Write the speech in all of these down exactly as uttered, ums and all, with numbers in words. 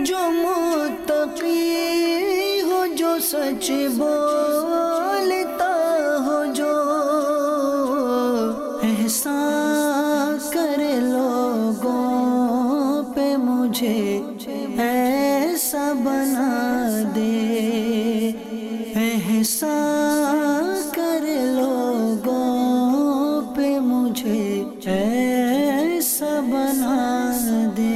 جو متقی ہو، جو سچ بولتا ہو، جو احسان کرے لوگوں پہ، مجھے ایسا بنا دے، احسان کرے لوگوں پہ، مجھے ایسا بنا دے۔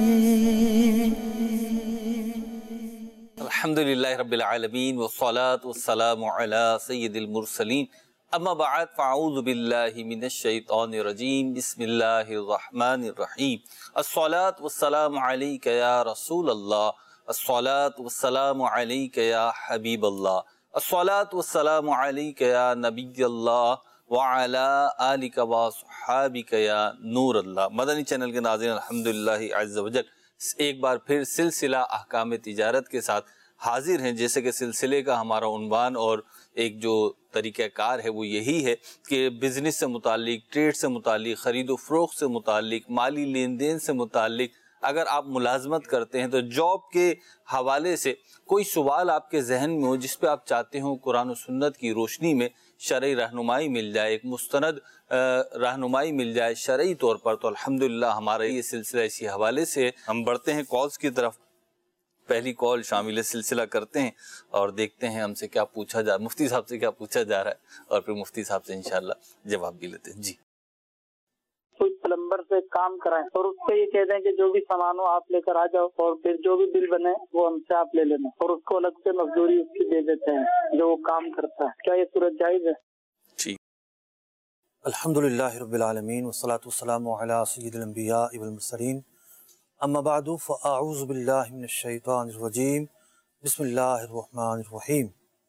الحمدللہ رب العالمین والصلاة والسلام علی سید المرسلین، اما بعد فاعوذ باللہ من الشیطان الرجیم، بسم اللہ الرحمن الرحیم۔ الصلاة والسلام علیک یا رسول اللہ، الصلاة والسلام علیک یا حبیب اللہ، الصلاة والسلام علیک یا نبی اللہ وعلی آلک وصحابک یا نور اللہ۔ مدنی چینل کے ناظرین، الحمدللہ عز وجل ایک بار پھر سلسلہ احکام تجارت کے ساتھ حاضر ہیں۔ جیسے کہ سلسلے کا ہمارا عنوان اور ایک جو طریقہ کار ہے وہ یہی ہے کہ بزنس سے متعلق، ٹریڈ سے متعلق، خرید و فروخت سے متعلق، مالی لین دین سے متعلق، اگر آپ ملازمت کرتے ہیں تو جاب کے حوالے سے کوئی سوال آپ کے ذہن میں ہو جس پہ آپ چاہتے ہوں قرآن و سنت کی روشنی میں شرعی رہنمائی مل جائے، ایک مستند رہنمائی مل جائے شرعی طور پر، تو الحمدللہ ہمارا یہ سلسلہ اسی حوالے سے ہم بڑھتے ہیں کالز کی طرف۔ پہلی کال شامل سلسلہ کرتے ہیں اور دیکھتے ہیں ہم سے کیا پوچھا جا مفتی صاحب سے کیا پوچھا جا رہا ہے، اور پھر مفتی صاحب سے انشاءاللہ جواب بھی لیتے ہیں۔ جی، کوئی پلمبر سے کام کرائیں اور اس کو یہ کہہ دیں کہ جو بھی سامان ہو آپ لے کر آ جاؤ، اور پھر جو بھی بل بنے وہ ہم سے آپ لے لینا، اور اس کو الگ سے مزدوری اس کی دے دیتے ہیں جو وہ کام کرتا ہے۔ کیا یہ صورت جائز ہے؟ ٹھیک۔ الحمدللہ رب العالمین والصلاة والسلام علی سید الانبیاء والمرسلین، اما بعد فاعوذ باللہ من الشیطان الرجیم، بسم اللہ الرحمن الرحیم۔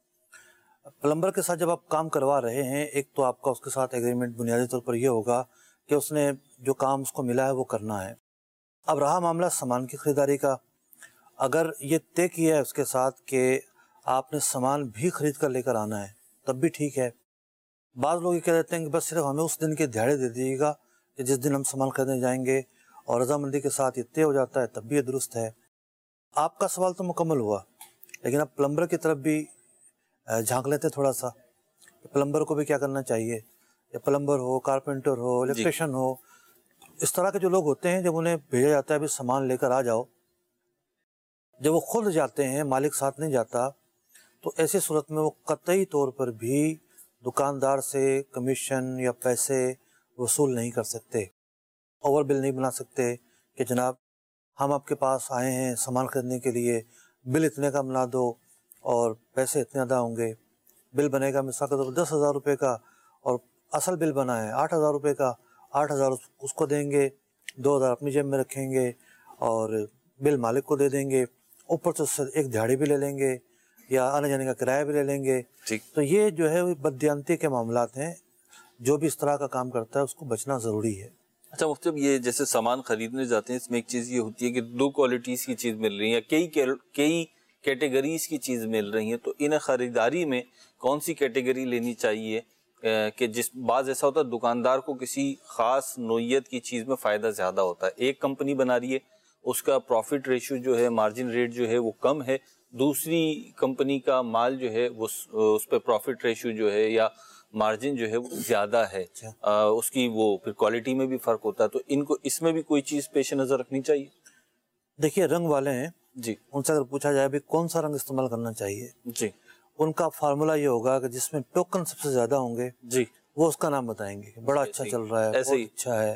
پلمبر کے ساتھ جب آپ کام کروا رہے ہیں، ایک تو آپ کا اس کے ساتھ ایگریمنٹ بنیادی طور پر یہ ہوگا کہ اس نے جو کام اس کو ملا ہے وہ کرنا ہے۔ اب رہا معاملہ سامان کی خریداری کا، اگر یہ طے کیا ہے اس کے ساتھ کہ آپ نے سامان بھی خرید کر لے کر آنا ہے تب بھی ٹھیک ہے۔ بعض لوگ یہ کہہ دیتے ہیں کہ بس صرف ہمیں اس دن کے دہاڑے دے دیجیے گا کہ جس دن ہم سامان خریدنے جائیں گے، اور رضامندی کے ساتھ یہ طے ہو جاتا ہے تب بھی یہ درست ہے۔ آپ کا سوال تو مکمل ہوا، لیکن اب پلمبر کی طرف بھی جھانک لیتے تھوڑا سا، پلمبر کو بھی کیا کرنا چاہیے، یا پلمبر ہو، کارپینٹر ہو، الیکٹریشین ہو، اس طرح کے جو لوگ ہوتے ہیں جب انہیں بھیجا جاتا ہے بھی سامان لے کر آ جاؤ، جب وہ خود جاتے ہیں، مالک ساتھ نہیں جاتا، تو ایسی صورت میں وہ قطعی طور پر بھی دکاندار سے کمیشن یا پیسے وصول نہیں کر سکتے، اوور بل نہیں بنا سکتے کہ جناب ہم آپ کے پاس آئے ہیں سامان خریدنے کے لیے، بل اتنے کا بنا دو اور پیسے اتنے ادا ہوں گے۔ بل بنے گا مثال کے طور پر دس ہزار روپے کا، اور اصل بل بنا ہے آٹھ ہزار روپے کا، آٹھ ہزار اس کو دیں گے، دو ہزار اپنی جیب میں رکھیں گے اور بل مالک کو دے دیں گے، اوپر سے ایک دہاڑی بھی لے لیں گے یا آنے جانے کا کرایہ بھی لے لیں گے۔ تو یہ جو ہے بددیانتی کے معاملات ہیں، جو بھی اس طرح کا کام کرتا ہے اس کو بچنا ضروری ہے۔ اچھا مفتی، یہ جیسے سامان خریدنے جاتے ہیں اس میں ایک چیز یہ ہوتی ہے کہ دو کوالٹیز کی چیز مل رہی ہے، کئی کئی کیٹیگریز کی چیز مل رہی ہیں، تو ان خریداری میں کون سی کیٹیگری لینی چاہیے کہ جس بعض ایسا ہوتا ہے دکاندار کو کسی خاص نوعیت کی چیز میں فائدہ زیادہ ہوتا ہے، ایک کمپنی بنا رہی ہے اس کا پروفٹ ریشو جو ہے، مارجن ریٹ جو ہے وہ کم ہے، دوسری کمپنی کا مال جو ہے وہ اس پہ پروفٹ ریشو جو ہے یا مارجن جو ہے وہ زیادہ ہے، اس کی وہ پھر کوالٹی میں بھی فرق ہوتا ہے، تو ان کو اس میں بھی کوئی چیز پیش نظر رکھنی چاہیے؟ دیکھیے رنگ والے ہیں جی، ان سے اگر پوچھا جائے بھی کون سا رنگ استعمال کرنا چاہیے، جی، ان کا فارمولا یہ ہوگا کہ جس میں ٹوکن سب سے زیادہ ہوں گے جی وہ اس کا نام بتائیں گے کہ بڑا اچھا چل رہا ہے، ایسے ہی اچھا ہے۔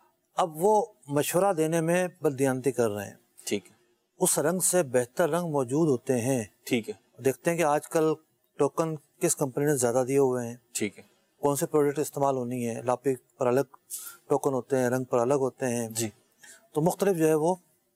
اب وہ مشورہ دینے میں بددیانتی کر رہے ہیں، ٹھیک ہے، اس رنگ سے بہتر رنگ موجود ہوتے ہیں، ٹھیک ہے، دیکھتے ہیں کہ آج کل ٹوکن کس کمپنی نے زیادہ دیے ہوئے ہیں، ٹھیک ہے، کون سے پروڈکٹ استعمال ہونی ہے، لاپک پر الگ ٹوکن ہوتے ہیں، رنگ پر الگ ہوتے ہیں، جی، تو مختلف جو ہے وہ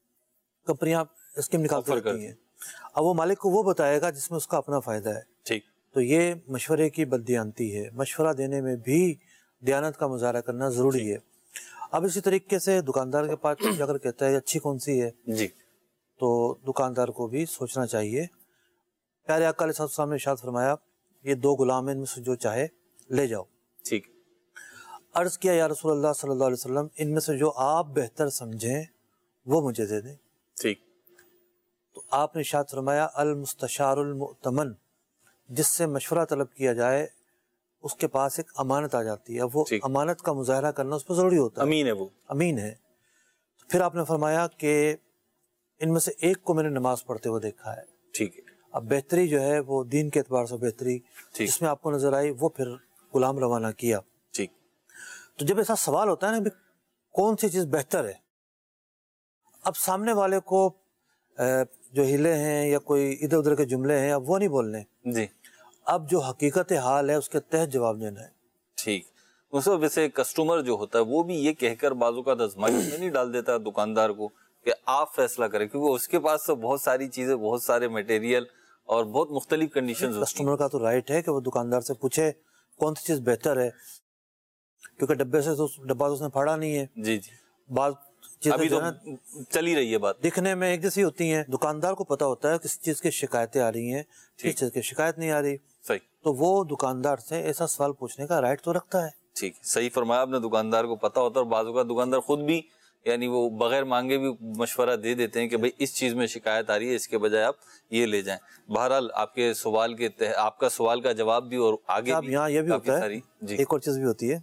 کمپنیاں اسکیم نکالتی رہتی ہیں۔ اب وہ مالک کو وہ بتائے گا جس میں اس کا اپنا فائدہ ہے، ٹھیک، تو یہ مشورے کی بددیانتی ہے، مشورہ دینے میں بھی دیانت کا مظاہرہ کرنا ضروری ہے۔ اب اسی طریقے سے دکاندار کے پاس اگر کہتا ہے اچھی کون سی ہے، جی، تو دکاندار کو بھی سوچنا چاہیے۔ پیارے آقا علیہ السلام نے ارشاد فرمایا یہ دو غلام ہیں، ان میں سے جو چاہے لے جاؤ۔ ٹھیک، عرض کیا یا رسول اللہ صلی اللہ علیہ وسلم ان میں سے جو آپ بہتر سمجھیں وہ مجھے دے دیں۔ ٹھیک، تو آپ نے ارشاد فرمایا المستشار المؤتمن، جس سے مشورہ طلب کیا جائے اس کے پاس ایک امانت آ جاتی ہے، وہ امانت کا مظاہرہ کرنا اس پہ ضروری ہوتا ہے، امین ہے وہ، امین ہے۔ پھر آپ نے فرمایا کہ ان میں سے ایک کو میں نے نماز پڑھتے ہوئے دیکھا ہے، ٹھیک ہے، اب بہتری جو ہے وہ دین کے اعتبار سے بہتری جس میں آپ کو نظر آئی وہ پھر غلام روانہ کیا۔ ٹھیک، تو جب ایسا سوال ہوتا ہے نا کہ کون سی چیز بہتر ہے، اب سامنے والے کو جو ہلے ہیں یا کوئی ادھر ادھر کے جملے ہیں اب وہ نہیں بولنے، جی، اب جو حقیقت حال ہے اس کے تحت جواب دینا ہے۔ ٹھیک، اس ویسے کسٹمر جو ہوتا ہے وہ بھی یہ کہہ کر بعضوں کا آزمائش میں نہیں ڈال دیتا دکاندار کو کہ آپ فیصلہ کریں، کیونکہ اس کے پاس تو بہت ساری چیزیں، بہت سارے میٹیریل اور بہت مختلف کنڈیشنز ہوتی ہیں۔ کسٹمر کا تو رائٹ ہے کہ وہ دکاندار سے پوچھے کون سی چیز بہتر ہے، کیونکہ ڈبے سے تو ڈبہ تو اس نے پھاڑا نہیں ہے۔ جی جی، بعض ابھی تو چلی رہی ہے بات، دکھنے میں ایک جیسی ہوتی ہیں، دکاندار کو پتا ہوتا ہے کس چیز کی شکایتیں آ رہی ہیں، کس چیز کی شکایت نہیں آ رہی، صحیح، تو وہ دکاندار سے ایسا سوال پوچھنے کا رائٹ تو رکھتا ہے۔ ٹھیک، صحیح فرمایا آپ نے، دکاندار کو پتا ہوتا ہے، اور بعضوں کا دکاندار خود بھی یعنی وہ بغیر مانگے بھی مشورہ دے دیتے ہیں کہ بھئی اس چیز میں شکایت آ رہی ہے، اس کے بجائے آپ یہ لے جائیں۔ بہرحال آپ کے سوال کے تحت آپ کا سوال کا جواب بھی اور آگے بھی یہاں یہ بھی ہوتا ہے، جی، ایک اور چیز بھی ہوتی ہے،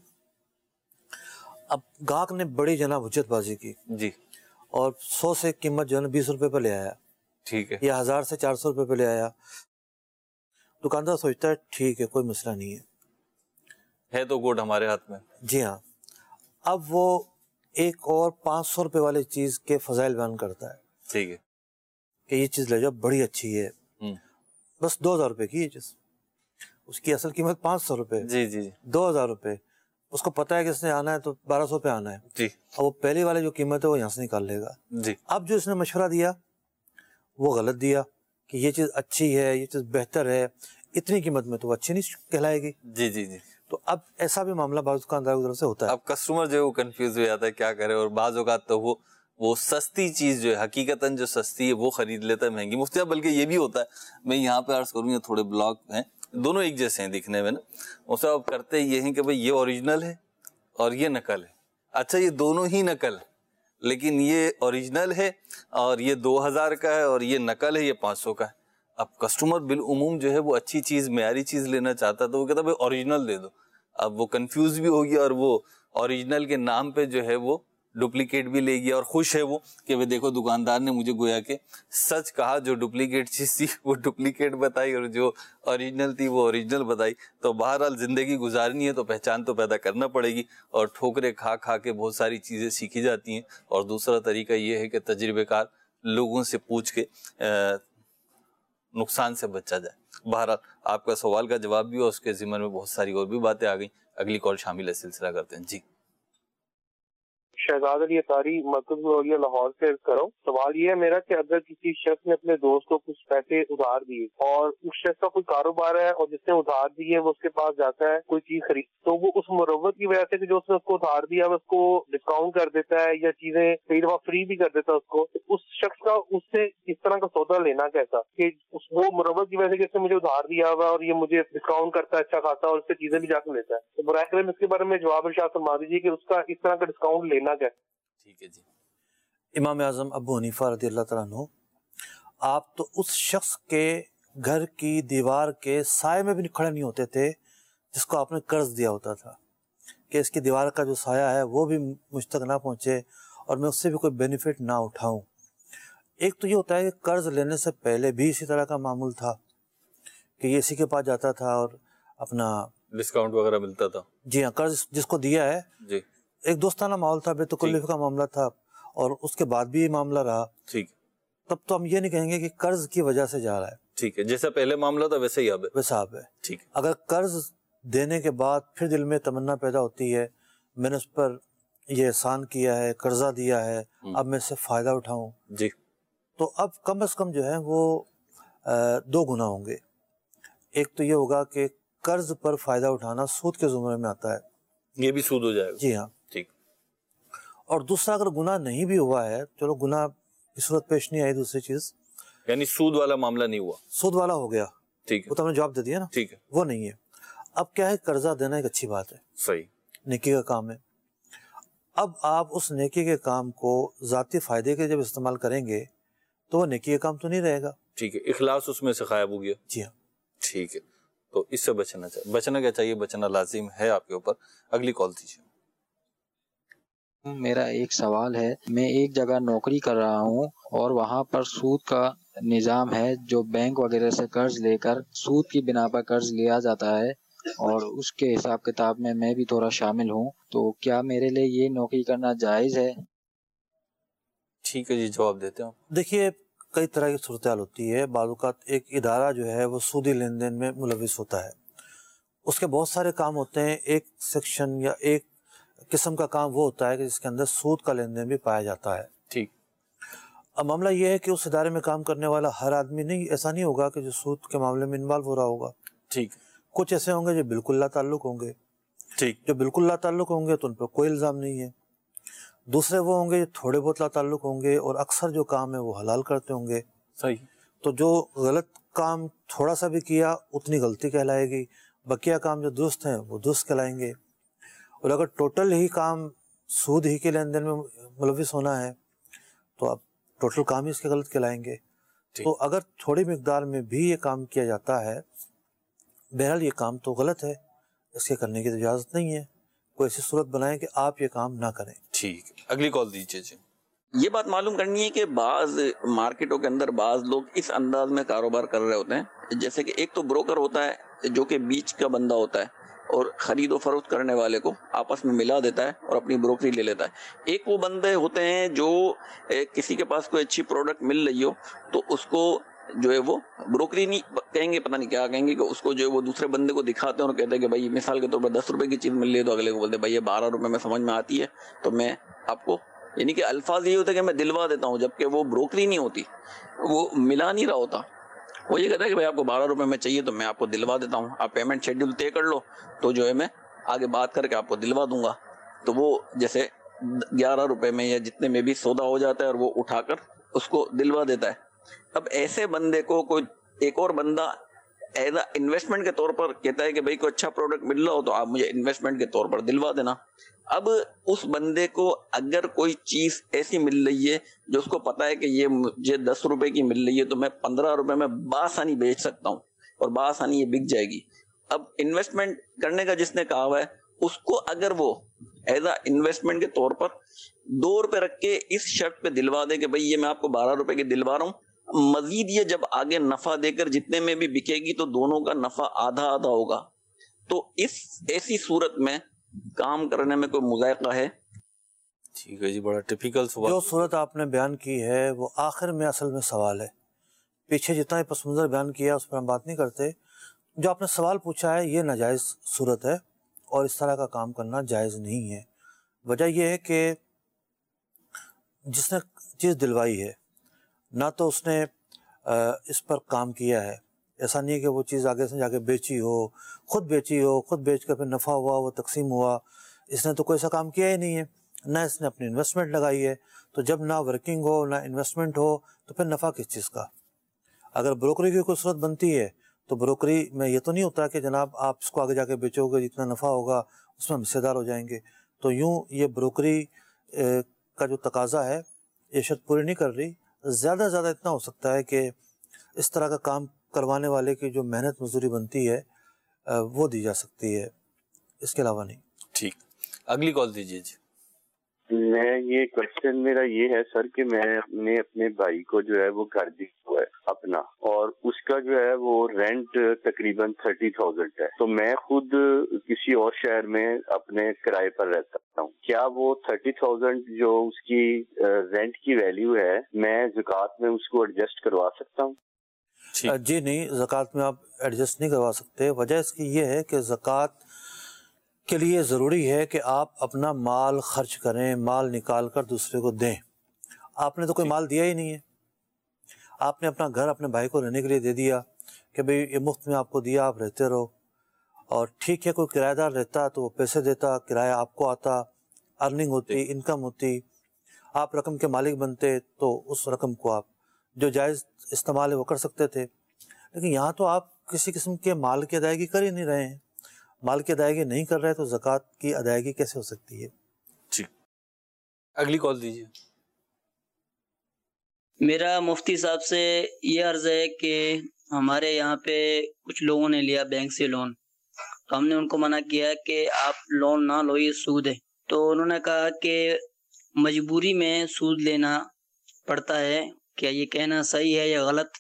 اب گاہک نے بڑی جناب حجت بازی کی جی، اور سو سے قیمت جو ہے نا بیس روپے پہ لے آیا، ٹھیک ہے، یا ہزار سے چار سو روپے پہ لے آیا، دکاندار سوچتا ہے ٹھیک ہے کوئی مسئلہ نہیں ہے ہے تو گوڈ ہمارے ہاتھ میں، جی ہاں، اب وہ ایک اور پانچ سو روپے والی چیز کے فضائل بیان کرتا ہے ٹھیک ہے، کہ یہ چیز لے جاؤ بڑی اچھی ہے، ہوں، بس دو ہزار روپے کی یہ چیز، اس کی اصل قیمت پانچ سو روپے، جی جی دو ہزار روپے، اس کو پتا ہے کہ اس نے آنا ہے تو بارہ سو پہ آنا ہے، جی، اور وہ پہلی والی جو قیمت ہے وہ یہاں سے نکال لے گا۔ جی، اب جو اس نے مشورہ دیا وہ غلط دیا کہ یہ چیز اچھی ہے، یہ چیز بہتر ہے، اتنی قیمت میں تو وہ اچھی نہیں کہلائے گی۔ جی جی جی، تو اب ایسا بھی معاملہ بعض دکانداروں کی طرف سے ہوتا ہے، اب کسٹمر جو ہے وہ کنفیوز ہو جاتا ہے کیا کرے، اور بعض اوقات تو وہ وہ سستی چیز جو ہے حقیقتاً جو سستی ہے وہ خرید لیتا ہے مہنگی مفتی، بلکہ یہ بھی ہوتا ہے، میں یہاں پہ عرض کروں، یہ تھوڑے بلاک ہیں دونوں ایک جیسے ہیں دکھنے میں نا، اس اب کرتے یہ ہیں کہ بھئی یہ اوریجنل ہے اور یہ نقل ہے، اچھا یہ دونوں ہی نقل ہے، لیکن یہ اوریجنل ہے اور یہ دو ہزار کا ہے اور یہ نقل ہے یہ پانچ سو کا ہے۔ اب کسٹمر بالعموم جو ہے وہ اچھی چیز معیاری چیز لینا چاہتا ہے تو وہ کہتا ہے بھئی اوریجنل دے دو، اب وہ کنفیوز بھی ہو گیا اور وہ اوریجنل کے نام پہ جو ہے وہ ڈپلیکیٹ بھی لے گیا، اور خوش ہے وہ کہ وہ دیکھو دکاندار نے مجھے گویا کہ سچ کہا، جو ڈپلیکیٹ چیز تھی وہ ڈپلیکیٹ بتائی اور جو اوریجنل تھی وہ اوریجنل بتائی۔ تو بہرحال زندگی گزارنی ہے تو پہچان تو پیدا کرنا پڑے گی، اور ٹھوکرے کھا کھا کے بہت ساری چیزیں سیکھی جاتی ہیں، اور دوسرا طریقہ یہ ہے کہ تجربے کار لوگوں سے پوچھ کے نقصان سے بچا جائے۔ بہرحال آپ کا سوال کا جواب بھی اور اس کے ضمن میں بہت ساری اور بھی باتیں آ گئیں، اگلی کال شامل ہے، سلسلہ کرتے ہیں۔ جی، شہزاد علی اطاری مرکز نوریہ لاہور سے عرض کرو، سوال یہ ہے میرا کہ اگر کسی شخص نے اپنے دوست کو کچھ پیسے ادھار دیے اور اس شخص کا کوئی کاروبار ہے اور جس نے ادھار دیے وہ اس کے پاس جاتا ہے کوئی چیز خرید، تو وہ اس مروت کی وجہ سے کہ جو اس نے اس کو ادھار دیا اس کو ڈسکاؤنٹ کر دیتا ہے یا چیزیں کئی دفعہ فری بھی کر دیتا ہے اس کو، اس شخص کا اس سے اس طرح کا سودا لینا کیسا کہ اس وہ مروت کی وجہ سے کہ اس نے مجھے ادھار دیا ہوا اور یہ مجھے ڈسکاؤنٹ کرتا ہے اچھا خاصا اور اس سے چیزیں بھی جا کے لیتا ہے، تو برائے کرم اس کے بارے میں جواب ارشاد فرما دیجیے کہ اس کا اس طرح کا ڈسکاؤنٹ لینا کیسا۔ ٹھیک ہے جی، امام اعظم ابو حنیفہ رضی اللہ تعالیٰ عنہ آپ تو اس شخص کے گھر کی دیوار کے سائے میں بھی کھڑے نہیں ہوتے تھے جس کو آپ نے قرض دیا ہوتا تھا کہ اس کی دیوار کا جو سایہ ہے وہ بھی مجھ تک نہ پہنچے اور میں اس سے بھی کوئی بینیفٹ نہ اٹھاؤں۔ ایک تو یہ ہوتا ہے کہ قرض لینے سے پہلے بھی اسی طرح کا معمول تھا کہ یہ اسی کے پاس جاتا تھا اور اپنا ڈسکاؤنٹ وغیرہ ملتا تھا، جی ہاں، قرض جس کو دیا ہے جی، ایک دوستانہ ماحول تھا، بے تکلف کا معاملہ تھا، اور اس کے بعد بھی یہ معاملہ رہا، ٹھیک، تب تو ہم یہ نہیں کہیں گے کہ قرض کی وجہ سے جا رہا ہے، ٹھیک ہے، جیسا پہلے معاملہ تھا ویسے ہی اب ہے، ویسا اب ہے۔ ٹھیک، اگر قرض دینے کے بعد پھر دل میں تمنا پیدا ہوتی ہے میں نے اس پر یہ احسان کیا ہے، قرضہ دیا ہے، اب میں اس سے فائدہ اٹھاؤں، جی، تو اب کم از کم جو ہے وہ دو گنا ہوں گے۔ ایک تو یہ ہوگا کہ قرض پر فائدہ اٹھانا سود کے زمرے میں آتا ہے، یہ بھی سود ہو جائے گا، جی ہاں، ٹھیک، اور دوسرا اگر گناہ نہیں بھی ہوا ہے، چلو گناہ کی صورت پیش نہیں آئی، دوسری چیز یعنی سود والا معاملہ نہیں ہوا، سود والا ہو گیا، ٹھیک ہے، وہ تو ہم نے جواب دے دیا نا، ٹھیک ہے، وہ نہیں ہے۔ اب کیا ہے، قرضہ دینا ایک اچھی بات ہے، صحیح، نیکی کا کام ہے، اب آپ اس نیکی کے کام کو ذاتی فائدے کے جب استعمال کریں گے تو وہ نیکی کا کام تو نہیں رہے گا. ٹھیک ہے, اخلاص اس میں سے غائب ہو گیا. جی ہاں. ٹھیک ہے, تو اس سے بچنا چاہیے. بچنا کیا چاہیے؟ بچنا لازم ہے آپ کے اوپر. اگلی کال دیجیے. میرا ایک سوال ہے. میں ایک جگہ نوکری کر رہا ہوں اور وہاں پر سود کا نظام ہے, جو بینک وغیرہ سے قرض لے کر سود کی بنا پر قرض لیا جاتا ہے, اور اس کے حساب کتاب میں میں بھی تھوڑا شامل ہوں. تو کیا میرے لیے یہ نوکری کرنا جائز ہے؟ ٹھیک ہے جی, جواب دیتے ہیں. دیکھیے, کئی طرح کی صورتحال ہوتی ہے. بعض اوقات ایک ادارہ جو ہے وہ سودی لین دین میں ملوث ہوتا ہے. اس کے بہت سارے کام ہوتے ہیں. ایک سیکشن یا ایک قسم کا کام وہ ہوتا ہے کہ جس کے اندر سود کا لین دین بھی پایا جاتا ہے. ٹھیک. اب معاملہ یہ ہے کہ اس ادارے میں کام کرنے والا ہر آدمی نہیں, ایسا نہیں ہوگا کہ جو سود کے معاملے میں انوالو ہو رہا ہوگا. ٹھیک. کچھ ایسے ہوں گے جو بالکل لا تعلق ہوں گے. ٹھیک. جو بالکل لا تعلق ہوں گے تو ان پر کوئی الزام نہیں ہے. دوسرے وہ ہوں گے جو تھوڑے بہت لا تعلق ہوں گے اور اکثر جو کام ہے وہ حلال کرتے ہوں گے. صحیح. تو جو غلط کام تھوڑا سا بھی کیا اتنی غلطی کہلائے گی, بقیہ کام جو درست ہیں وہ درست کہلائیں گے. اور اگر ٹوٹل ہی کام سود ہی کے لین دین میں ملوث ہونا ہے تو اب ٹوٹل کام ہی اس کے غلط کہلائیں گے. تو اگر تھوڑی مقدار میں بھی یہ کام کیا جاتا ہے, بہرحال یہ کام تو غلط ہے, اس کے کرنے کی اجازت نہیں ہے. کوئی ایسی صورت بنائیں کہ آپ یہ کام نہ کریں. ٹھیک. اگلی کال دیجیے جی. یہ بات معلوم کرنی ہے کہ بعض مارکیٹوں کے اندر بعض لوگ اس انداز میں کاروبار کر رہے ہوتے ہیں, جیسے کہ ایک تو بروکر ہوتا ہے جو کہ بیچ کا بندہ ہوتا ہے اور خرید و فروخت کرنے والے کو آپس میں ملا دیتا ہے اور اپنی بروکری لے لیتا ہے. ایک وہ بندے ہوتے ہیں جو کسی کے پاس کوئی اچھی پروڈکٹ مل رہی ہو تو اس کو جو ہے وہ بروکری نہیں کہیں گے, پتہ نہیں کیا کہیں گے, کہ اس کو جو ہے وہ دوسرے بندے کو دکھاتے ہیں اور کہتے ہیں کہ بھائی مثال کے طور پر دس روپے کی چیز مل رہی ہے تو اگلے کو بولتے ہیں بھائی یہ بارہ روپے میں سمجھ میں آتی ہے تو میں آپ کو, یعنی کہ الفاظ یہ ہوتا ہے کہ میں دلوا دیتا ہوں, جبکہ وہ بروکری نہیں ہوتی, وہ ملا نہیں رہا ہوتا. وہ یہ کہتا ہے کہ بھائی آپ کو بارہ روپے میں چاہیے تو میں آپ کو دلوا دیتا ہوں, آپ پیمنٹ شیڈیول طے کر لو تو جو ہے میں آگے بات کر کے آپ کو دلوا دوں گا. تو وہ جیسے گیارہ روپے میں یا جتنے میں بھی سودا ہو جاتا ہے اور وہ اٹھا کر اس کو دلوا دیتا ہے. اب ایسے بندے کو کوئی ایک اور بندہ ایز اے انویسٹمنٹ کے طور پر کہتا ہے کہ بھائی کوئی اچھا پروڈکٹ مل رہا ہو تو آپ مجھے انویسٹمنٹ کے طور پر دلوا دینا. اب اس بندے کو اگر کوئی چیز ایسی مل رہی ہے جو اس کو پتا ہے کہ یہ مجھے دس روپے کی مل رہی ہے تو میں پندرہ روپے میں بآسانی بیچ سکتا ہوں اور بآسانی یہ بک جائے گی. اب انویسٹمنٹ کرنے کا جس نے کہا ہوا ہے اس کو اگر وہ ایز اے انویسٹمنٹ کے طور پر دو روپے رکھ کے اس شرط پہ دلوا دے کہ بھائی یہ میں آپ کو بارہ روپے کی دلوا رہا ہوں, مزید یہ جب آگے نفع دے کر جتنے میں بھی بکے گی تو دونوں کا نفع آدھا آدھا ہوگا, تو اس ایسی صورت میں کام کرنے میں کوئی مذائقہ ہے؟ ٹھیک ہے جی, بڑا ٹپیکل سوال. جو صورت آپ نے بیان کی ہے وہ آخر میں اصل میں سوال ہے. پیچھے جتنا پس منظر بیان کیا اس پر ہم بات نہیں کرتے. جو آپ نے سوال پوچھا ہے یہ ناجائز صورت ہے اور اس طرح کا کام کرنا جائز نہیں ہے. وجہ یہ ہے کہ جس نے چیز دلوائی ہے نہ تو اس نے اس پر کام کیا ہے, ایسا نہیں ہے کہ وہ چیز آگے سے جا کے بیچی ہو, خود بیچی ہو, خود بیچ کر پھر نفع ہوا وہ تقسیم ہوا, اس نے تو کوئی ایسا کام کیا ہی نہیں ہے. نہ اس نے اپنی انویسٹمنٹ لگائی ہے, تو جب نہ ورکنگ ہو نہ انویسٹمنٹ ہو تو پھر نفع کس چیز کا. اگر بروکری کی کوئی صورت بنتی ہے تو بروکری میں یہ تو نہیں ہوتا کہ جناب آپ اس کو آگے جا کے بیچو گے جتنا نفع ہوگا اس میں ہم حصے دار ہو جائیں گے. تو یوں یہ بروکری کا جو تقاضا ہے یہ شرط پوری نہیں کر رہی. زیادہ سے زیادہ اتنا ہو سکتا ہے کہ اس طرح کا کام کروانے والے کی جو محنت مزدوری بنتی ہے وہ دی جا سکتی ہے, اس کے علاوہ نہیں. ٹھیک, اگلی کال دیجیے جی. میں یہ کوشچن میرا یہ ہے سر کہ میں نے اپنے بھائی کو جو ہے وہ گھر دیا ہوا ہے اپنا, اور اس کا جو ہے وہ رینٹ تقریباً تھرٹی تھاؤزینڈ ہے. تو میں خود کسی اور شہر میں اپنے کرائے پر رہتا ہوں. کیا وہ تھرٹی تھاؤزینڈ جو اس کی رینٹ کی ویلیو ہے میں زکوٰۃ میں اس کو ایڈجسٹ کروا سکتا ہوں؟ جی نہیں, زکوٰۃ میں آپ ایڈجسٹ نہیں کروا سکتے. وجہ اس کی یہ ہے کہ زکوٰۃ کے لیے ضروری ہے کہ آپ اپنا مال خرچ کریں, مال نکال کر دوسرے کو دیں. آپ نے تو کوئی مال دیا ہی نہیں ہے. آپ نے اپنا گھر اپنے بھائی کو رہنے کے لیے دے دیا کہ بھئی یہ مفت میں آپ کو دیا, آپ رہتے رہو. اور ٹھیک ہے کوئی کرایہ دار رہتا تو وہ پیسے دیتا, کرایہ آپ کو آتا, ارننگ ہوتی, انکم ہوتی, آپ رقم کے مالک بنتے تو اس رقم کو آپ جو جائز استعمال ہے وہ کر سکتے تھے. لیکن یہاں تو آپ کسی قسم کے مال کی ادائیگی کر ہی نہیں رہے ہیں. مال کی ادائیگی نہیں کر رہے تو زکوٰۃ کی ادائیگی کیسے ہو سکتی ہے؟ ٹھیک, اگلی کال دیجیے. میرا مفتی صاحب سے یہ عرض ہے کہ ہمارے یہاں پہ کچھ لوگوں نے لیا بینک سے لون، تو ہم نے ان کو منع کیا کہ آپ لون نہ لو، یہ سود ہے. تو انہوں نے کہا کہ مجبوری میں سود لینا پڑتا ہے، کیا یہ کہنا صحیح ہے یا غلط؟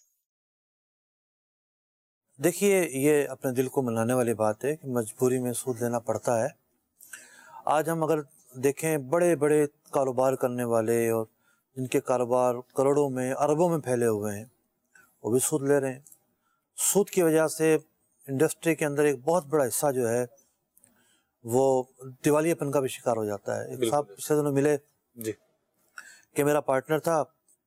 دیکھیے، یہ اپنے دل کو منانے والی بات ہے کہ مجبوری میں سود لینا پڑتا ہے. آج ہم اگر دیکھیں بڑے بڑے کاروبار کرنے والے اور جن کے کاروبار کروڑوں میں اربوں میں پھیلے ہوئے ہیں، وہ بھی سود لے رہے ہیں. سود کی وجہ سے انڈسٹری کے اندر ایک بہت بڑا حصہ جو ہے وہ دیوالیہ پن کا بھی شکار ہو جاتا ہے. ایک صاحب پچھلے دنوں ملے جی کہ میرا پارٹنر تھا،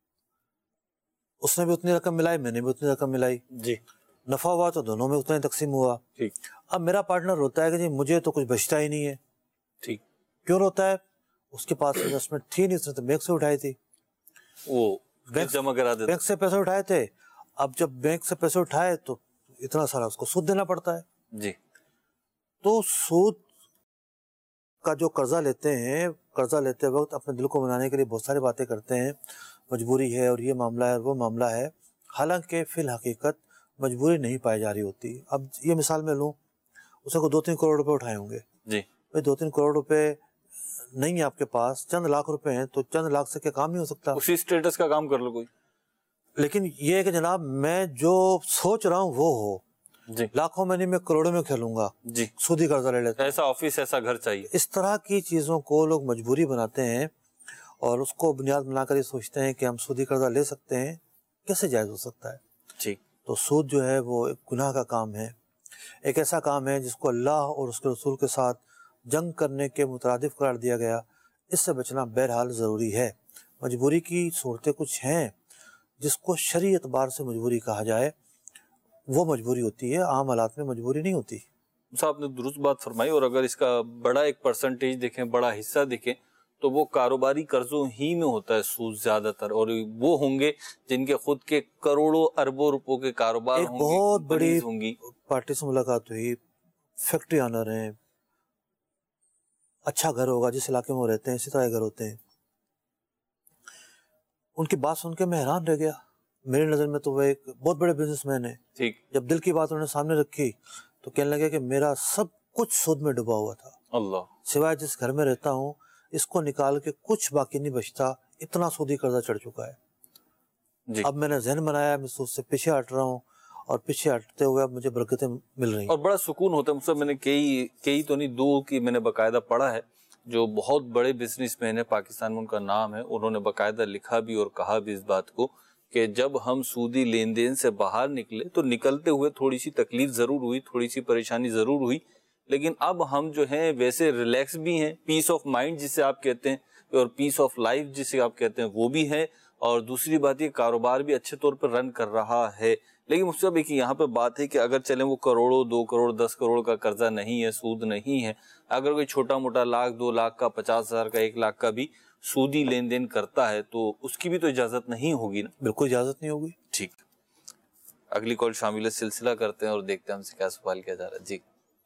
اس نے بھی اتنی رقم ملائی، میں نے بھی اتنی رقم ملائی، جی نفع ہوا تو دونوں میں اتنا ہی تقسیم ہوا. ٹھیک. اب میرا پارٹنر روتا ہے کہ جی مجھے تو کچھ بچتا ہی نہیں ہے. ٹھیک. کیوں روتا ہے؟ اس کے پاس انویسٹمنٹ تھی نہیں، اس نے تو بینک سے اٹھائی تھی، وہ بینک جمع کرا دیتے. بینک سے پیسے اٹھائے تھے. اب جب بینک سے پیسے اٹھائے تو اتنا سارا اس کو سود دینا پڑتا ہے. جی. تو سود کا جو قرضہ لیتے ہیں، قرضہ لیتے وقت اپنے دل کو منانے کے لیے بہت ساری باتیں کرتے ہیں، مجبوری ہے اور یہ معاملہ ہے اور وہ معاملہ ہے. حالانکہ فی الحقیقت مجبوری نہیں پائی جا رہی ہوتی. اب یہ مثال میں لوں، اسے کو دو تین کروڑ روپے اٹھائے ہوں گے. جی. بھائی دو تین کروڑ روپے نہیں ہے آپ کے پاس، چند لاکھ روپے ہیں، تو چند لاکھ سے کیا کام نہیں ہو سکتا؟ اسی اسٹیٹس کا کام کر لو کوئی. لیکن یہ ہے کہ جناب میں جو سوچ رہا ہوں وہ ہو. جی. لاکھوں میں نہیں، میں کروڑوں میں کھیلوں گا. جی. سودی قرضہ لے لیتے. ایسا آفس، ایسا گھر چاہیے. اس طرح کی چیزوں کو لوگ مجبوری بناتے ہیں اور اس کو بنیاد بنا کر یہ سوچتے ہیں کہ ہم سودی قرضہ لے سکتے ہیں. کیسے جائز ہو سکتا ہے؟ جی. تو سود جو ہے وہ ایک گناہ کا کام ہے، ایک ایسا کام ہے جس کو اللہ اور اس کے رسول کے ساتھ جنگ کرنے کے مترادف قرار دیا گیا. اس سے بچنا بہرحال ضروری ہے. مجبوری کی صورتیں کچھ ہیں جس کو شرعی اعتبار سے مجبوری کہا جائے، وہ مجبوری ہوتی ہے، عام حالات میں مجبوری نہیں ہوتی. صاحب نے درست بات فرمائی. اور اگر اس کا بڑا ایک پرسنٹیج دیکھیں، بڑا حصہ دیکھیں، تو وہ کاروباری قرضوں ہی میں ہوتا ہے سود زیادہ تر، اور وہ ہوں گے جن کے خود کے کروڑوں اربوں روپوں کے کاروبار ایک ہوں گے. بہت بڑی ہوں گی پارٹی سے ملاقات ہوئی، فیکٹری آنر ہیں، اچھا گھر ہوگا جس علاقے میں وہ رہتے ہیں، اسی طرح گھر ہوتے ہیں. ان کی بات سن کے میں حیران رہ گیا. میری نظر میں تو وہ ایک بہت بڑے بزنس مین ہے. ٹھیک. جب دل کی بات انہوں نے سامنے رکھی تو کہنے لگے کہ میرا سب کچھ سود میں ڈوبا ہوا تھا، اللہ، سوائے جس گھر میں رہتا ہوں اس کو نکال کے کچھ باقی نہیں بچتا، اتنا سودی قرضہ چڑھ چکا ہے. جی. اب میں نے ذہن بنایا، میں سود سے پیچھے ہٹ رہا ہوں، اور پیچھے ہٹتے ہوئے اب مجھے برکتیں مل رہی ہیں. اور بڑا سکون ہوتا ہے. مجھ سے میں نے کئی کئی تو نہیں، دو کی میں نے باقاعدہ پڑھا ہے جو بہت بڑے بزنس مین ہے پاکستان میں، ان کا نام ہے، انہوں نے باقاعدہ لکھا بھی اور کہا بھی اس بات کو کہ جب ہم سودی لین دین سے باہر نکلے تو نکلتے ہوئے تھوڑی سی تکلیف ضرور ہوئی، تھوڑی سی پریشانی ضرور ہوئی، لیکن اب ہم جو ہیں ویسے ریلیکس بھی ہیں، پیس آف مائنڈ جسے آپ کہتے ہیں اور پیس آف لائف جسے آپ کہتے ہیں وہ بھی ہے. اور دوسری بات یہ کاروبار بھی اچھے طور پر رن کر رہا ہے. لیکن مجھ سے اب ایک یہاں پہ بات ہے کہ اگر چلیں وہ کروڑوں، دو کروڑ، دس کروڑ کا قرضہ نہیں ہے، سود نہیں ہے، اگر کوئی چھوٹا موٹا لاکھ، دو لاکھ کا، پچاس ہزار کا، ایک لاکھ کا بھی سودی لین دین کرتا ہے تو اس کی بھی تو اجازت نہیں ہوگی نا؟ بالکل اجازت نہیں ہوگی. ٹھیک. اگلی کال شامل سلسلہ کرتے ہیں اور دیکھتے ہیں ہم سے کیا سوال کیا جا رہا ہے. جی.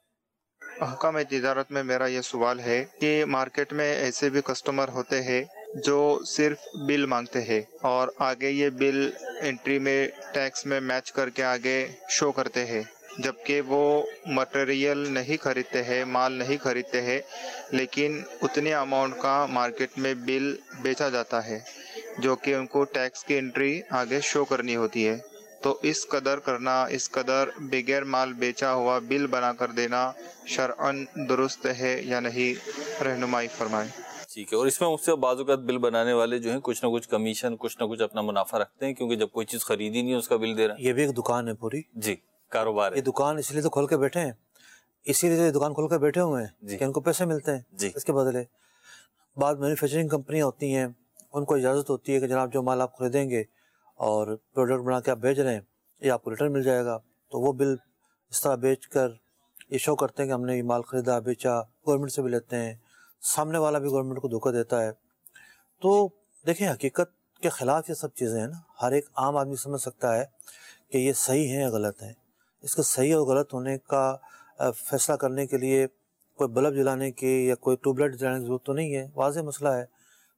احکام تجارت میں میرا یہ سوال ہے کہ مارکیٹ میں ایسے بھی کسٹمر ہوتے ہیں جو صرف بل مانگتے ہیں اور آگے یہ بل انٹری میں ٹیکس میں میچ کر کے آگے شو کرتے ہیں، جبکہ وہ مٹیریل نہیں خریدتے ہیں، مال نہیں خریدتے ہیں، لیکن اتنے اماؤنٹ کا مارکیٹ میں بل بیچا جاتا ہے جو کہ ان کو ٹیکس کی انٹری آگے شو کرنی ہوتی ہے. تو اس قدر کرنا، اس قدر بغیر مال بیچا ہوا بل بنا کر دینا شرعاً درست ہے یا نہیں؟ رہنمائی فرمائیں. ٹھیک ہے. اور اس میں مجھ سے بعض اوقات بل بنانے والے جو ہیں کچھ نہ کچھ کمیشن، کچھ نہ کچھ اپنا منافع رکھتے ہیں، کیونکہ جب کوئی چیز خریدی نہیں ہے اس کا بل دے رہا ہے. یہ بھی ایک دکان ہے پوری. جی. کاروبار ہے. یہ دکان اس لیے تو کھول کے بیٹھے ہیں، اسی لیے دکان کھول کے بیٹھے ہوئے ہیں جی. کہ ان کو پیسے ملتے ہیں. جی. اس کے بدلے بعض مینوفیکچرنگ کمپنیاں ہوتی ہیں، ان کو اجازت ہوتی ہے کہ جناب جو مال آپ خریدیں گے اور پروڈکٹ بنا کے آپ بیچ رہے ہیں یہ آپ کو ریٹرن مل جائے گا. تو وہ بل اس طرح بیچ کر یہ شو کرتے ہیں کہ ہم نے یہ مال خریدا، بیچا. گورنمنٹ سے بھی لیتے ہیں، سامنے والا بھی گورنمنٹ کو دھوکہ دیتا ہے. تو دیکھیں حقیقت کے خلاف یہ سب چیزیں ہیں نا. ہر ایک عام آدمی سمجھ سکتا ہے کہ یہ صحیح ہیں یا غلط ہیں. اس کے صحیح اور غلط ہونے کا فیصلہ کرنے کے لیے کوئی بلب جلانے کی یا کوئی ٹیوب لائٹ جلانے کی ضرورت تو نہیں ہے. واضح مسئلہ ہے.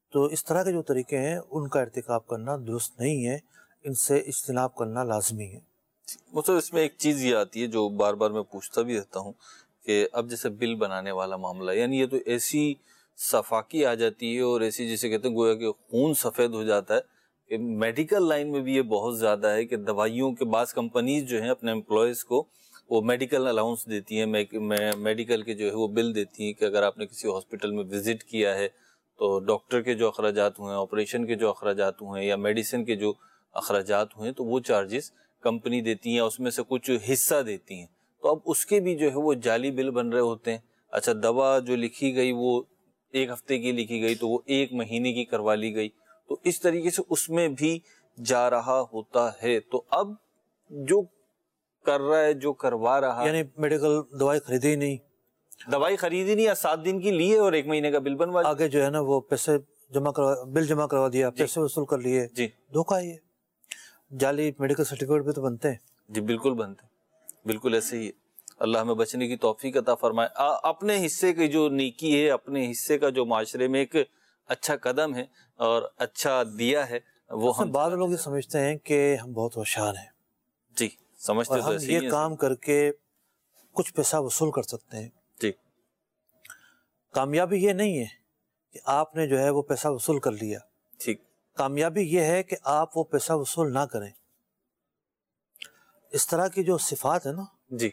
تو اس طرح کے جو طریقے ہیں ان کا ارتکاب کرنا درست نہیں ہے، ان سے اجتناب کرنا لازمی ہے۔ مطلب اس میں ایک چیز یہ آتی ہے جو بار بار میں پوچھتا بھی رہتا ہوں کہ اب جیسے بل بنانے والا معاملہ، یعنی یہ تو ایسی صفاقی آ جاتی ہے اور ایسی جسے کہتے ہیں گویا کہ خون سفید ہو جاتا ہے کہ میڈیکل لائن میں بھی یہ بہت زیادہ ہے کہ دوائیوں کے بعض کمپنیز جو ہیں اپنے امپلائیز کو وہ میڈیکل الاؤنس دیتی ہیں، میڈیکل کے جو ہے وہ بل دیتی ہیں کہ اگر آپ نے کسی ہاسپٹل میں وزٹ کیا ہے تو ڈاکٹر کے جو اخراجات ہوئے ہیں، آپریشن کے جو اخراجات ہوئے ہیں یا میڈیسن کے جو اخراجات ہوئے ہیں تو وہ چارجز کمپنی دیتی ہیں، اس میں سے کچھ حصہ دیتی ہیں۔ تو اب اس کے بھی جو ہے وہ جعلی بل بن رہے ہوتے ہیں۔ اچھا دوا جو لکھی گئی وہ ایک ہفتے کی لکھی گئی تو وہ ایک مہینے کی کروا لی گئی، تو اس طریقے سے اس میں بھی جا رہا ہوتا ہے۔ تو اب جو کر رہا ہے، جو کروا رہا ہے، یعنی میڈیکل دوائی خریدی ہی نہیں، دوائی خریدی نہیں یا سات دن کی لیے اور ایک مہینے کا بل بنوا لیا، آگے جو ہے نا وہ پیسے جمع کروا بل جمع کروا دیا، پیسے وصول کر لیے، جی دھوکہ یہ جعلی میڈیکل سرٹیفکیٹ بھی تو بنتے ہیں۔ جی بالکل بنتے ہیں، بالکل ایسے ہی ہے۔ اللہ ہمیں بچنے کی توفیق عطا فرمائے۔ اپنے حصے کی جو نیکی ہے، اپنے حصے کا جو معاشرے میں ایک اچھا قدم ہے اور اچھا دیا ہے وہ ہم بعض لوگ یہ سمجھتے ہیں کہ ہم بہت ہوشیار ہیں، جی سمجھتے اور تو ہم ایسے یہ ہی کام کر کے کچھ پیسہ وصول کر سکتے ہیں۔ جی کامیابی یہ نہیں ہے کہ آپ نے جو ہے وہ پیسہ وصول کر لیا، ٹھیک، کامیابی یہ ہے کہ آپ وہ پیسہ وصول نہ کریں۔ اس طرح کی جو صفات ہے نا، جی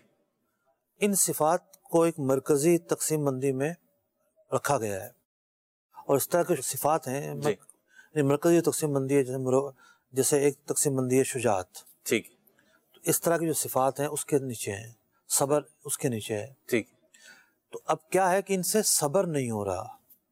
ان صفات کو ایک مرکزی تقسیم بندی میں رکھا گیا ہے، اور اس طرح کی صفات ہیں جی مرکزی تقسیم بندی ہے، جیسے جیسے ایک تقسیم بندی ہے شجاعت، ٹھیک، تو اس طرح کی جو صفات ہیں اس کے نیچے ہیں، صبر اس کے نیچے ہے۔ ٹھیک، تو اب کیا ہے کہ ان سے صبر نہیں ہو رہا،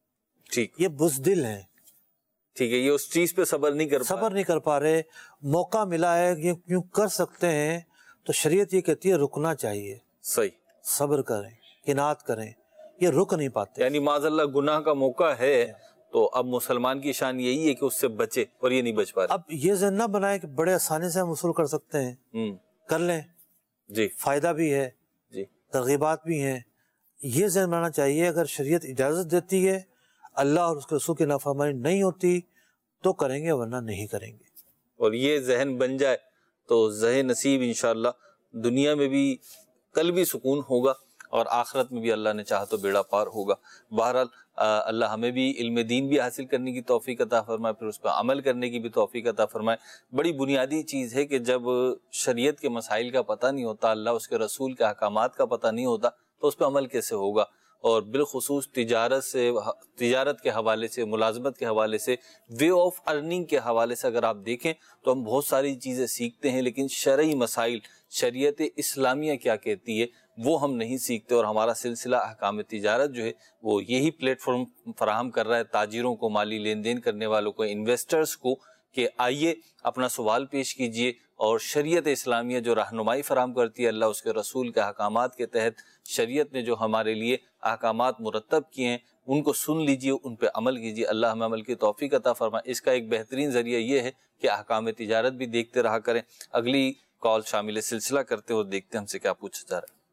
ٹھیک، یہ بزدل ہیں، ٹھیک ہے، یہ اس چیز پہ صبر نہیں کر صبر نہیں کر پا رہے، موقع ملا ہے یہ کیوں کر سکتے ہیں، تو شریعت یہ کہتی ہے رکنا چاہیے، صحیح، صبر کریں، قناعت کریں، یہ رک نہیں پاتے۔ یعنی معاذ اللہ گناہ کا موقع ہے تو اب مسلمان کی شان یہی ہے کہ اس سے بچے، اور یہ نہیں بچ پا رہے۔ اب یہ ذہن نہ بنائے کہ بڑے آسانی سے ہم وصول کر سکتے ہیں، ہم کر لیں، جی فائدہ بھی ہے، جی ترغیبات بھی ہیں۔ یہ ذہن بنانا چاہیے اگر شریعت اجازت دیتی ہے، اللہ اور اس کے رسول کی نافرمانی نہیں ہوتی تو کریں گے، ورنہ نہیں کریں گے۔ اور یہ ذہن بن جائے تو ذہن نصیب انشاءاللہ دنیا میں بھی کل بھی سکون ہوگا اور آخرت میں بھی اللہ نے چاہا تو بیڑا پار ہوگا۔ بہرحال اللہ ہمیں بھی علم دین بھی حاصل کرنے کی توفیق عطا فرمائے، پھر اس پر عمل کرنے کی بھی توفیق عطا فرمائے۔ بڑی بنیادی چیز ہے کہ جب شریعت کے مسائل کا پتہ نہیں ہوتا، اللہ اس کے رسول کے احکامات کا پتہ نہیں ہوتا تو اس پہ عمل کیسے ہوگا؟ اور بالخصوص تجارت سے تجارت کے حوالے سے، ملازمت کے حوالے سے، وے آف ارننگ کے حوالے سے اگر آپ دیکھیں تو ہم بہت ساری چیزیں سیکھتے ہیں، لیکن شرعی مسائل، شریعت اسلامیہ کیا کہتی ہے وہ ہم نہیں سیکھتے، اور ہمارا سلسلہ احکام تجارت جو ہے وہ یہی پلیٹ فارم فراہم کر رہا ہے تاجروں کو، مالی لین دین کرنے والوں کو، انویسٹرز کو، کہ آئیے اپنا سوال پیش کیجئے اور شریعت اسلامیہ جو رہنمائی فراہم کرتی ہے، اللہ اس کے رسول کے احکامات کے تحت شریعت نے جو ہمارے لیے احکامات مرتب کیے ہیں ان کو سن لیجئے، ان پہ عمل کیجئے۔ اللہ ہمیں عمل کی توفیق عطا فرمائے۔ اس کا ایک بہترین ذریعہ یہ ہے کہ احکام تجارت بھی دیکھتے رہا کریں۔ اگلی کال شامل سلسلہ کرتے ہو، دیکھتے ہم سے کیا پوچھا جا رہا ہے۔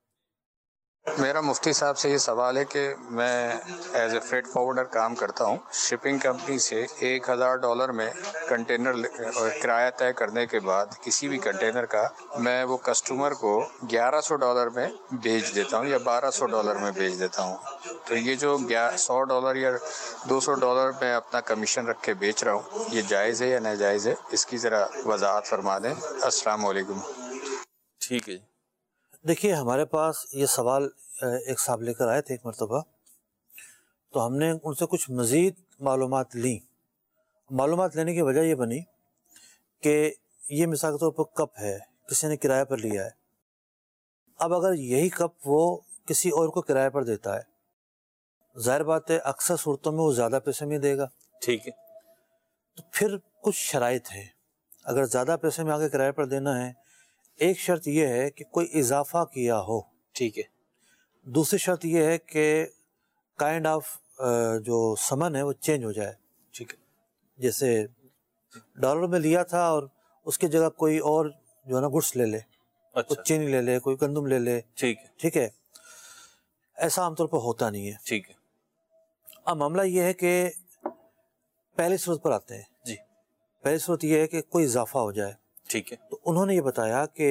میرا مفتی صاحب سے یہ سوال ہے کہ میں ایز اے فریٹ فارورڈر کام کرتا ہوں، شپنگ کمپنی سے ایک ہزار ڈالر میں کنٹینر کرایہ طے کرنے کے بعد کسی بھی کنٹینر کا میں وہ کسٹمر کو گیارہ سو ڈالر میں بیچ دیتا ہوں یا بارہ سو ڈالر میں بیچ دیتا ہوں، تو یہ جو سو ڈالر یا دو سو ڈالر میں اپنا کمیشن رکھ کے بیچ رہا ہوں، یہ جائز ہے یا ناجائز ہے؟ اس کی ذرا وضاحت فرما دیں۔ السلام علیکم۔ ٹھیک ہے، دیکھیے ہمارے پاس یہ سوال ایک صاحب لے کر آئے تھے ایک مرتبہ، تو ہم نے ان سے کچھ مزید معلومات لیں۔ معلومات لینے کی وجہ یہ بنی کہ یہ مثال کے طور پر کپ ہے، کسی نے کرایہ پر لیا ہے، اب اگر یہی کپ وہ کسی اور کو کرایہ پر دیتا ہے، ظاہر بات ہے اکثر صورتوں میں وہ زیادہ پیسے میں دے گا، ٹھیک ہے، تو پھر کچھ شرائط ہیں۔ اگر زیادہ پیسے میں آگے کرایہ پر دینا ہے، ایک شرط یہ ہے کہ کوئی اضافہ کیا ہو، ٹھیک ہے، دوسری شرط یہ ہے کہ کائنڈ آف جو سمن ہے وہ چینج ہو جائے، ٹھیک ہے، جیسے ڈالر میں لیا تھا اور اس کی جگہ کوئی اور جو ہے نا گڈس لے لے، اچھا، کوئی چینی لے لے، کوئی گندم لے لے، ٹھیک ہے، ٹھیک ہے، ایسا عام طور پر ہوتا نہیں ہے۔ ٹھیک ہے، اب معاملہ یہ ہے کہ پہلی صورت پر آتے ہیں جی. پہلی صورت یہ ہے کہ کوئی اضافہ ہو جائے. ٹھیک ہے. تو انہوں نے یہ بتایا کہ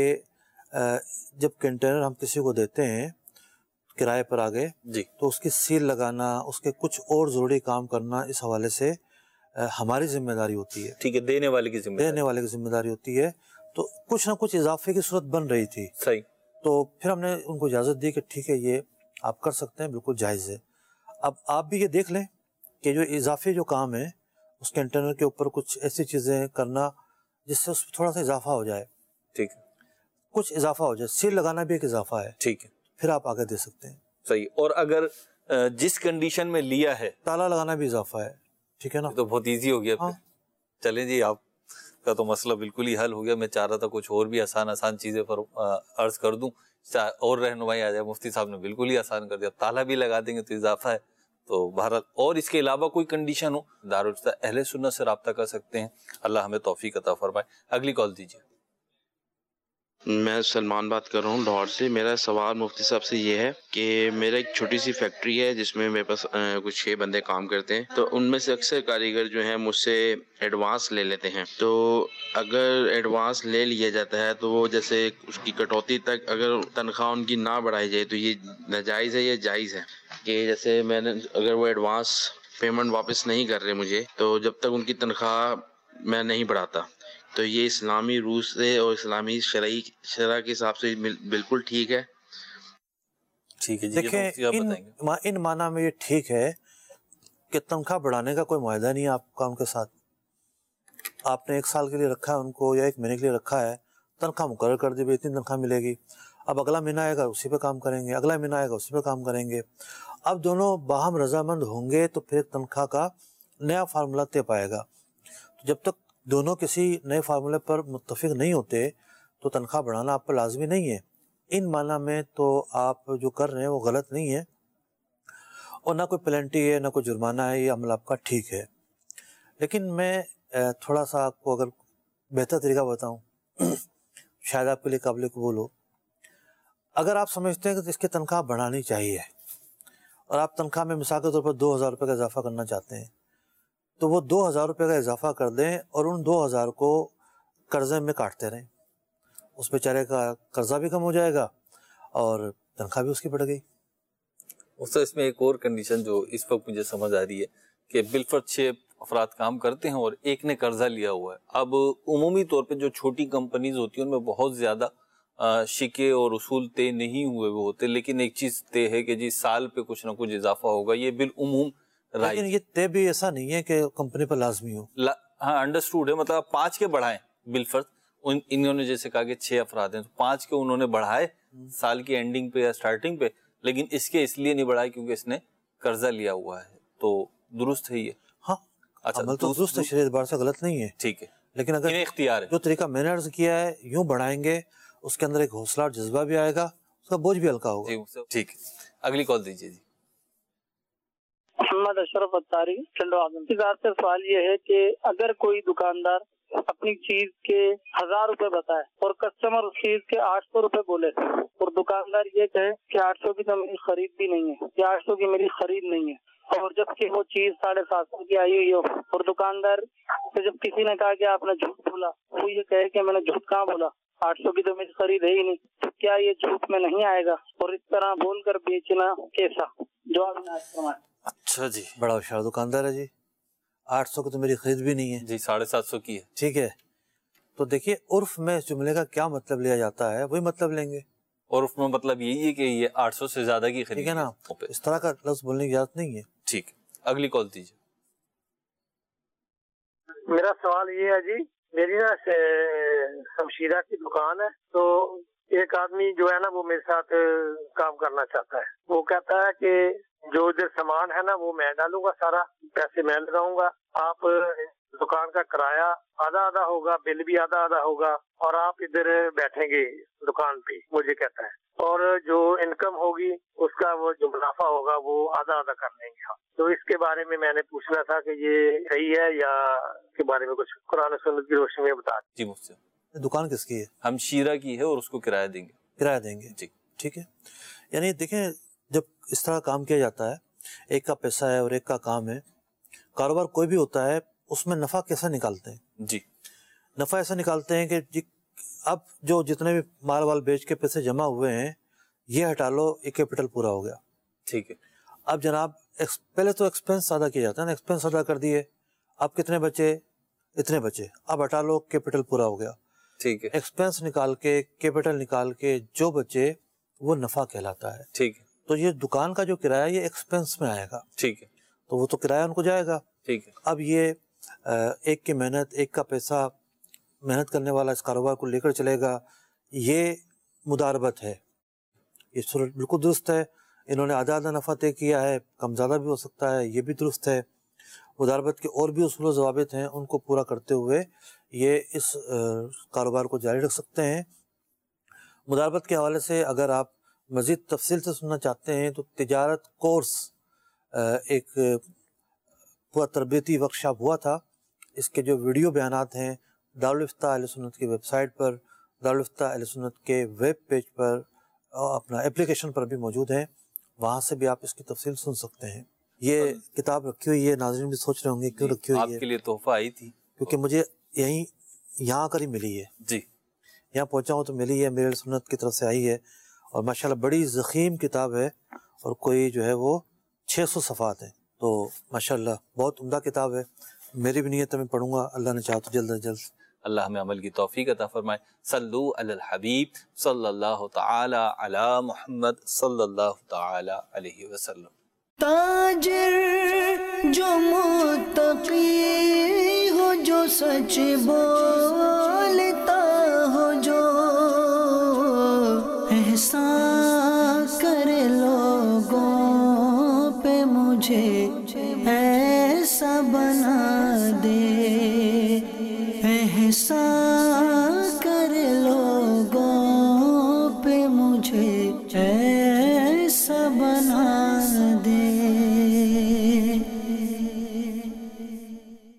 جب کنٹینر ہم کسی کو دیتے ہیں کرائے پر آگے جی تو اس کی سیل لگانا، اس کے کچھ اور ضروری کام کرنا اس حوالے سے ہماری ذمہ داری ہوتی ہے. ٹھیک ہے، دینے والے کی ذمہ داری دینے والے کی ذمہ داری ہوتی ہے. تو کچھ نہ کچھ اضافے کی صورت بن رہی تھی. صحیح. تو پھر ہم نے ان کو اجازت دی کہ ٹھیک ہے یہ آپ کر سکتے ہیں، بالکل جائز ہے. اب آپ بھی یہ دیکھ لیں کہ جو اضافی جو کام ہے اس کنٹینر کے اوپر کچھ ایسی چیزیں کرنا جس سے اس تھوڑا سا اضافہ ہو جائے. ٹھیک ہے. کچھ اضافہ ہو جائے، سیل لگانا بھی ایک اضافہ ہے. ٹھیک ہے. پھر آپ آگے دے سکتے ہیں. صحیح. اور اگر جس کنڈیشن میں لیا ہے تالا لگانا بھی اضافہ ہے. ٹھیک ہے نا، تو بہت ایزی ہو گیا. ہاں. چلیں جی، آپ کا تو مسئلہ بالکل ہی حل ہو گیا. میں چاہ رہا تھا کچھ اور بھی آسان آسان چیزیں پر عرض کر دوں اور رہنمائی آ جائے. مفتی صاحب نے بالکل ہی آسان کر دیا. تالا بھی لگا دیں گے تو اضافہ ہے. تو بہرحال اور اس کے علاوہ کوئی کنڈیشن ہو دارالفتہ اہل سنت سے رابطہ کر سکتے ہیں. اللہ ہمیں توفیق عطا فرمائے. اگلی کال دیجیے. میں سلمان بات کر رہا ہوں لاہور سے. میرا سوال مفتی صاحب سے یہ ہے کہ میرا ایک چھوٹی سی فیکٹری ہے جس میں میرے پاس کچھ چھ بندے کام کرتے ہیں. تو ان میں سے اکثر کاریگر جو ہیں مجھ سے ایڈوانس لے لیتے ہیں. تو اگر ایڈوانس لے لیا جاتا ہے تو وہ جیسے اس کی کٹوتی تک اگر تنخواہ ان کی نہ بڑھائی جائے تو یہ ناجائز ہے یا جائز ہے؟ کہ جیسے میں نے اگر وہ ایڈوانس پیمنٹ واپس نہیں کر رہے مجھے تو جب تک ان کی تنخواہ میں نہیں بڑھاتا تو یہ اسلامی روح سے اور اسلامی شرعی شرع کے حساب سے بالکل ٹھیک ہے؟ ٹھیک ہے جی. دیکھیں ان, ان معنی میں یہ ٹھیک ہے کہ تنخواہ بڑھانے کا کوئی معاہدہ نہیں ہے آپ کا ان کے ساتھ. آپ نے ایک سال کے لیے رکھا ہے ان کو یا ایک مہینے کے لیے رکھا ہے، تنخواہ مقرر کر دی، اتنی تنخواہ ملے گی. اب اگلا مہینہ آئے گا اسی پہ کام کریں گے، اگلا مہینہ آئے گا اسی پہ کام کریں گے. اب دونوں باہم رضامند ہوں گے تو پھر تنخواہ کا نیا فارمولہ طے پائے گا. تو جب تک دونوں کسی نئے فارمولے پر متفق نہیں ہوتے تو تنخواہ بڑھانا آپ پر لازمی نہیں ہے. ان معنی میں تو آپ جو کر رہے ہیں وہ غلط نہیں ہے، اور نہ کوئی پلنٹی ہے نہ کوئی جرمانہ ہے، یہ عمل آپ کا ٹھیک ہے. لیکن میں تھوڑا سا آپ کو اگر بہتر طریقہ بتاؤں شاید آپ کے لیے قابل قبول ہو. اگر آپ سمجھتے ہیں کہ اس کی تنخواہ بڑھانی چاہیے اور آپ تنخواہ میں مثال کے طور پر دو ہزار روپے کا اضافہ کرنا چاہتے ہیں تو وہ دو ہزار روپے کا اضافہ کر دیں اور ان دو ہزار کو قرضے میں کاٹتے رہیں. اس بیچارے کا قرضہ بھی کم ہو جائے گا اور تنخواہ بھی اس کی بڑھ گئی. اس میں ایک اور کنڈیشن جو اس وقت مجھے سمجھ آ رہی ہے کہ بالفرض چھ افراد کام کرتے ہیں اور ایک نے قرضہ لیا ہوا ہے. اب عمومی طور پہ جو چھوٹی کمپنیز ہوتی ہیں ان میں بہت زیادہ شکے اور اصول طے نہیں ہوئے وہ ہوتے، لیکن ایک چیز طے ہے کہ جی سال پہ کچھ نہ کچھ اضافہ ہوگا. یہ بالعموم رائٹ، لیکن یہ طے بھی ایسا نہیں ہے کہ کمپنی پر لازمی ہو. ہاں انڈرسٹوڈ ہے، مطلب پانچ کے بڑھائیں بالفرض. انہوں نے جیسے کہا کہ چھ افراد ہیں تو پانچ کے انہوں نے بڑھائے سال کی اینڈنگ پہ یا سٹارٹنگ پہ، لیکن اس کے اس لیے نہیں بڑھائے کیونکہ اس نے قرضہ لیا ہوا ہے. تو درست ہے یہ. ہاں عمل تو درست ہے، شریعت اعتبار سے غلط نہیں ہے. ٹھیک ہے، لیکن اگر اختیار ہے جو طریقہ میں نے عرض کیا ہے یوں بڑھائیں گے اس کے اندر ایک حوصلہ اور جذبہ بھی آئے گا، اس کا بوجھ بھی ہلکا ہوگا. ٹھیک ہے، اگلی کال دیجیے جی. محمد اشرف اتاری ٹنڈو اعظم. اس بات سے سوال یہ ہے کہ اگر کوئی دکاندار اپنی چیز کے ہزار روپے بتائے اور کسٹمر اس چیز کے آٹھ سو روپے بولے اور دکاندار یہ کہے کہ آٹھ سو کی تو میری خرید بھی نہیں ہے یا آٹھ سو کی میری خرید نہیں ہے، اور جب کہ وہ چیز ساڑھے سات سو کی آئی ہوئی ہو اور دکاندار سے جب کسی نے کہا کہ آپ نے جھوٹ بولا، وہ یہ کہے کہ میں نے جھوٹ کہاں بولا، آٹھ سو کی تو میری خرید ہے ہی نہیں، تو کیا یہ جھوٹ میں نہیں آئے گا؟ اور اس طرح بول کر بیچنا کیسا؟ جواب. اچھا جی، بڑا ہوشیار دکاندار ہے جی، آٹھ سو کی تو میری خرید بھی نہیں ہے جی، ساڑھے سات سو کی ہے. ٹھیک ہے، تو دیکھیے عرف میں اس جملے کا کیا مطلب لیا جاتا ہے وہی مطلب لیں گے. عرف میں مطلب یہی ہے کہ یہ آٹھ سو سے زیادہ کی خرید، ٹھیک ہے نا، اس طرح کا لفظ بولنے کی اجازت نہیں ہے. ٹھیک ہے، اگلی کال دیجیے. میرا سوال یہ ہے جی، میری نا شمشیرہ کی دکان ہے، تو ایک آدمی جو ہے نا وہ میرے ساتھ کام کرنا چاہتا ہے. وہ کہتا ہے کہ جو ادھر سامان ہے نا وہ میں ڈالوں گا، سارا پیسے میں لگاؤں گا، آپ دکان کا کرایہ آدھا آدھا ہوگا، بل بھی آدھا آدھا ہوگا، اور آپ ادھر بیٹھیں گے دکان پہ، مجھے کہتا ہے، اور جو انکم ہوگی اس کا وہ جو منافع ہوگا وہ آدھا آدھا کر لیں گے. تو اس کے بارے میں میں نے پوچھنا تھا کہ یہ صحیح ہے یا اس کے بارے میں کچھ قرآن و سنت کی روشنی میں بتا دیں. جی مفتی، دکان کس کی ہے؟ ہم شیرہ کی ہے اور اس کو کرایہ دیں گے. کرایہ دیں گے جی، ٹھیک ہے. یعنی دیکھیں جب اس طرح کام کیا جاتا ہے، ایک کا پیسہ ہے اور ایک کا کام ہے. کاروبار کوئی بھی ہوتا ہے اس میں نفع کیسے نکالتے ہیں؟ جی نفع ایسا نکالتے ہیں کہ جی اب جو جتنے بھی مال وال بیچ کے پیسے جمع ہوئے ہیں یہ ہٹا لو، یہ کیپٹل پورا ہو گیا. ٹھیک ہے. اب جناب پہلے تو ایکسپینس ادا کیا جاتا ہے نا، ایکسپینس ادا کر دیے، اب کتنے بچے؟ اتنے بچے، اب ہٹا لو، کیپٹل پورا ہو گیا. ٹھیک ہے. ایکسپینس نکال کے کیپٹل نکال کے جو بچے وہ نفع کہلاتا ہے. ٹھیک ہے. تو یہ دکان کا جو کرایہ یہ ایکسپینس میں آئے گا. ٹھیک ہے. تو وہ تو کرایہ ان کو جائے گا. ٹھیک ہے. اب یہ ایک کی محنت، ایک کا پیسہ، محنت کرنے والا اس کاروبار کو لے کر چلے گا، یہ مداربت ہے. یہ صورت بالکل درست ہے. انہوں نے آدھا آدھا نفع طے کیا ہے، کم زیادہ بھی ہو سکتا ہے، یہ بھی درست ہے. مداربت کے اور بھی اصول و ضوابط ہیں، ان کو پورا کرتے ہوئے یہ اس کاروبار کو جاری رکھ سکتے ہیں. مداربت کے حوالے سے اگر آپ مزید تفصیل سے سننا چاہتے ہیں تو تجارت کورس ایک پورا تربیتی ورکشاپ ہوا تھا. اس کے جو ویڈیو بیانات ہیں دارالفتہ اہل سنت کی ویب سائٹ پر، دارالفتہ اہل سنت کے ویب پیج پر، اپنا اپلیکیشن پر بھی موجود ہیں، وہاں سے بھی آپ اس کی تفصیل سن سکتے ہیں. یہ کتاب رکھی ہوئی ہے، ناظرین بھی سوچ رہے ہوں گے کیوں رکھی ہوئی ہے. آپ کے لیے تحفہ آئی تھی کیونکہ مجھے یہیں یہاں کر ہی ملی ہے. جی یہاں پہنچا ہوں تو ملی ہے، میرے اہل سنت کی طرف سے آئی ہے، اور ماشاءاللہ بڑی ضخیم کتاب ہے، اور کوئی جو ہے وہ چھ سو صفحات ہیں. تو ماشاءاللہ بہت عمدہ کتاب ہے. میری بھی نیت میں پڑھوں گا، اللہ نے چاہا تو جلد از جلد. اللہ ہمیں عمل کی توفیق عطا فرمائے. صلو علی الحبیب صلی اللہ تعالی علی محمد صلی اللہ تعالی علیہ وسلم. تاجر جو متقی ہو، جو سچ بولتا ہو، جو احسان کرے لوگوں پہ، مجھے ایسا بنا دے، احسان